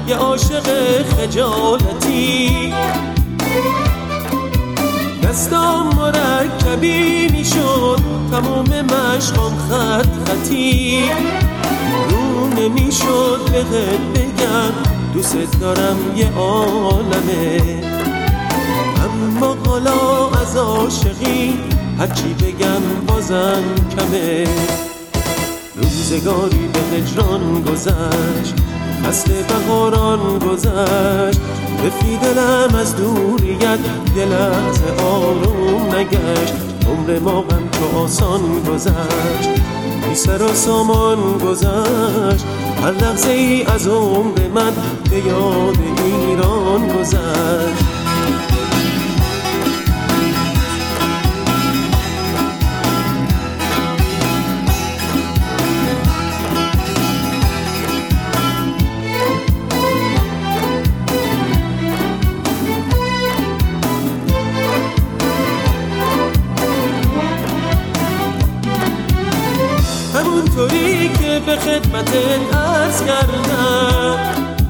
یه عاشق خجالتی. دستام مرکبی میشد تموم مشقام خط خطی. رو نمیشد بهت بگم دوست دارم یه عالمه، اما حالا از عاشقی هرچی بگم بازم کمه. روزگاری به هجران گذشت، فصل بهاران گذشت، رفی دلم از دوریت یه لحظه آروم نگشت. عمر ما غم تو آسان گذشت، بی سر و سامان گذشت. هر لحظه ای از عمر من به یاد ایران گذشت. همونطوری که به خدمتت عرض کردم،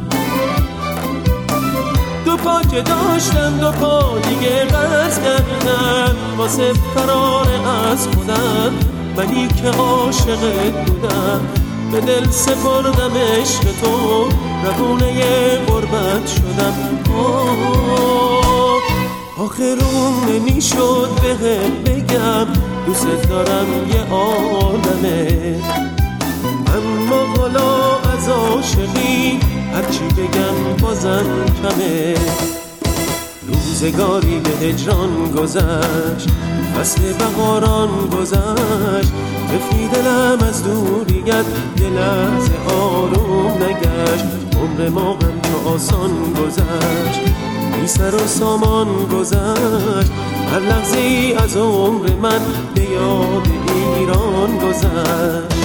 دو پا که داشتم دو پا دیگه قرض کردم. واسه فرار از خودم منی که عاشقت بودم، به دل سپردم عشق تو، روونه غربت شدم. آخرون نمیشد بهت بگم دوست دارم یه عالمه، اما حالا از عاشقی هرچی بگم بازم کمه. روزگاری به هجران گذشت، فصل بهاران گذشت، رفی دلم از دوریت یه لحظه آروم نگشت. عمر ما غم تو آسان گذشت، بی سر و سامان گذشت. هر لحظه ای از عمر من به یاد ایران گذشت.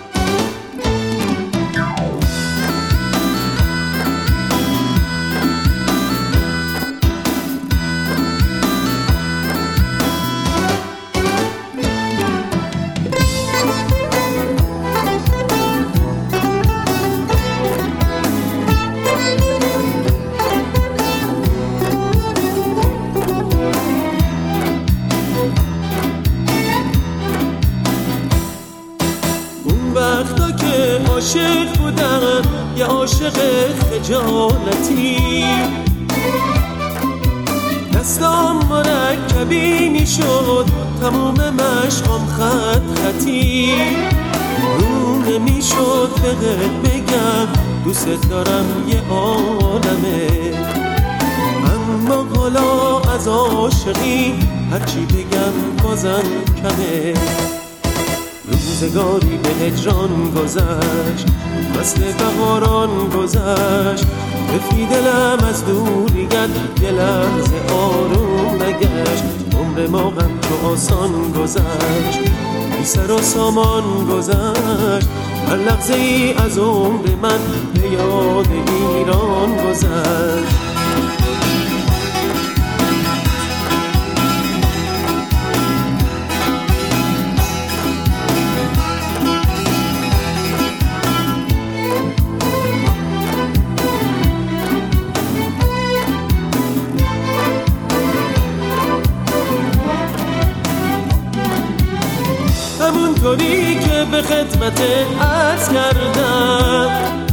وقتا که عاشق بودم یه عاشق خجالتی، دستام مرکبی میشد تموم مشقام خط خطی. رو نمیشد بهت بگم دوست دارم یه عالمه، اما حالا از عاشقی هرچی بگم بازم کمه. روزگاری به هجران گذشت، فصل بهاران گذشت، رفی دلم از دوریت یه لحظه آروم نگشت. عمر ما غم تو آسان گذشت، بی سر و سامان گذشت. هر لحظه ای از عمر من به یاد ایران گذشت. همونطوری که به خدمتت عرض کردم،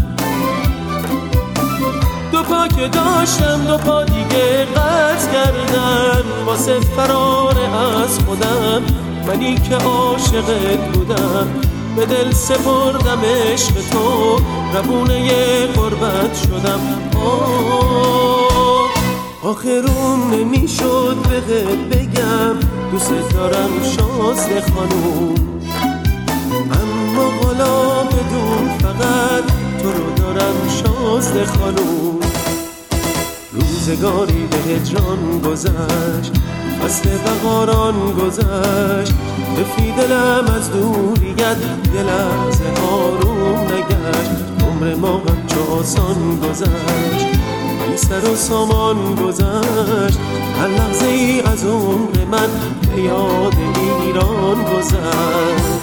دو پا که داشتم دو پا دیگه قرض کردم. واسه فرار از خودم منی که عاشقت بودم، به دل سپردم عشق تو، روونه غربت شدم. آخرون نمیشد بهت بگم دوست دارم شازده خانوم، اما حالا بدون فقط تو رو دارم شازده خانوم. روزگاری به هجران گذشت، فصل بهاران گذشت، رفی دلم از دوریت یه لحظه آروم نگشت. عمر ما غم چو آسان گذشت، بی سر و سامان گذشت. هر لحظه ای از عمر من به یاد ایران گذشت.